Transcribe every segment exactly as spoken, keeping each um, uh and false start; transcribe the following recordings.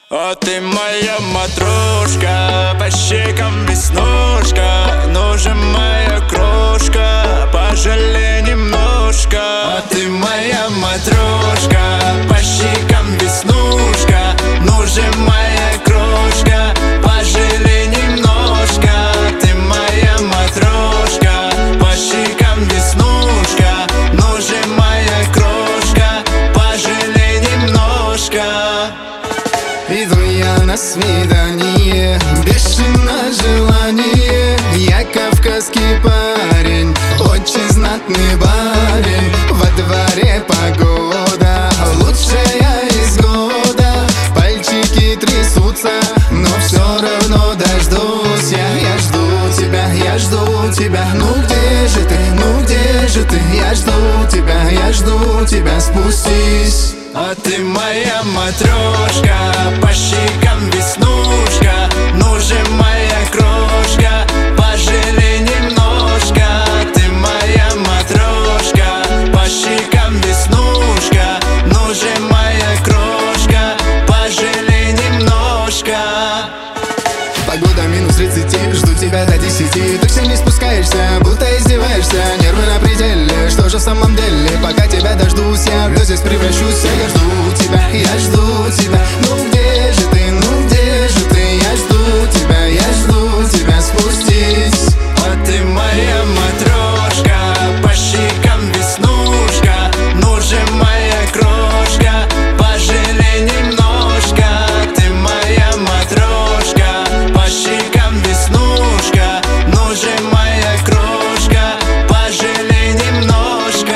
О, ты моя матрошка, по щекам веснушка. Ну же, моя крошка, пожалей немножко. О, ты моя матрошка, по щекам веснушка. Ну же, моя крошка, пожалей немножко. Ты моя матрошка, по щекам веснушка. Ну же, моя крошка, пожалей немножко. Иду я на свидание, бешеное желание. Я кавказский парень, очень знатный барин. Во дворе погода, лучшая из года. Пальчики трясутся, но все равно дождусь я. Я жду тебя, я жду тебя. Ну где же ты, ну где же ты? Я жду тебя, я жду тебя, спустись. А ты моя матрошка, по щекам веснушка. Ну же, моя крошка, пожалей немножко. Ты моя матрошка, по щекам веснушка. Ну же, моя крошка, пожалей немножко. Погода минус тридцать, жду тебя до десяти. Ты все не спускаешься, будто издеваешься. Нервы на пределе, что же в самом деле? Пока тебя дождусь, я в здесь превращусь. Я жду тебя, я жду тебя. Ну где же ты, ну где же ты? Я жду тебя, я жду тебя, спустись. А ты моя матрошка, по щекам веснушка. Ну же, моя крошка, пожалей немножко. Ты моя матрошка, по щекам веснушка. Ну же, моя крошка, пожалей немножко.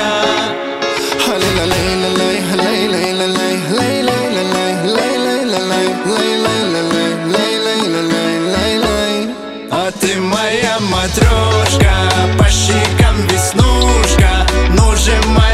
А ты моя матрошка, по щекам веснушка. Ну же, моя